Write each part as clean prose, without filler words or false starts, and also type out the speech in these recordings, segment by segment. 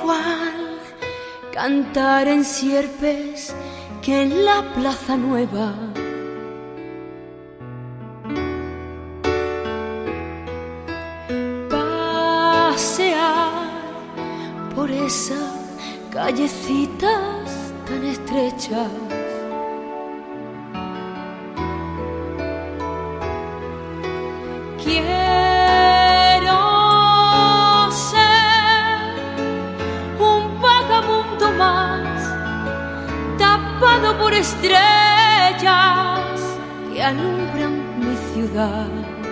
igual cantar en Sierpes que en la Plaza Nueva. Pasear por esas callecitas tan estrechas, quiero ser un vagabundo más, tapado por estrellas que alumbran mi ciudad.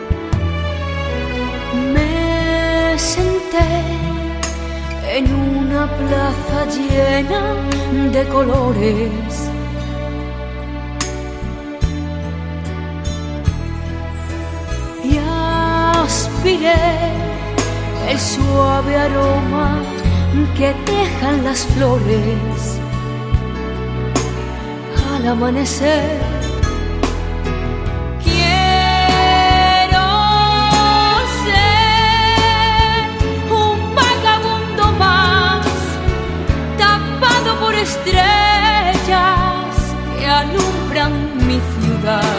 Me senté en una plaza llena de colores, y aspiré el suave aroma que dejan las flores al amanecer. Quiero ser un vagabundo más, tapado por estrellas que alumbran mi ciudad.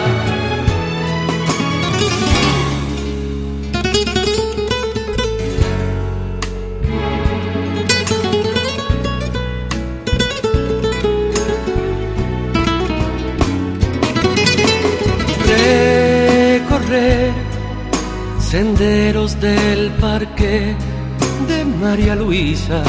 Recorrer senderos del parque de María Luisa,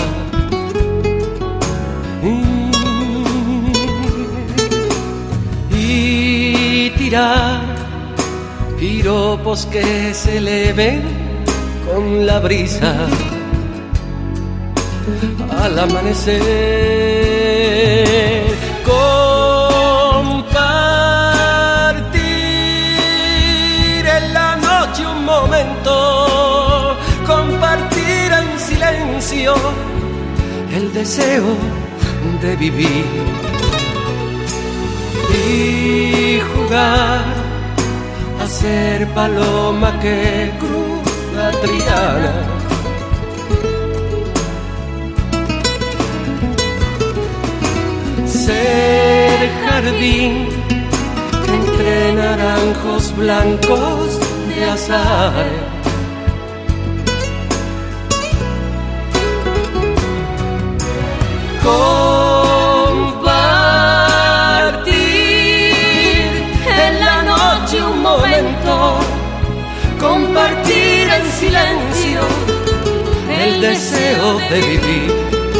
y tirar piropos que se eleven con la brisa al amanecer. Compartir en la noche un momento, compartir en silencio el deseo de vivir y jugar a ser paloma que cruza Triana. Ser jardín entre naranjos blancos de azahar, compartir en la noche un momento, compartir en silencio el deseo de vivir.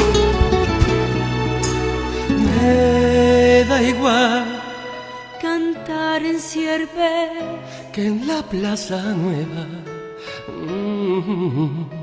Me da igual Cantar en Sierpes que en la Plaza Nueva.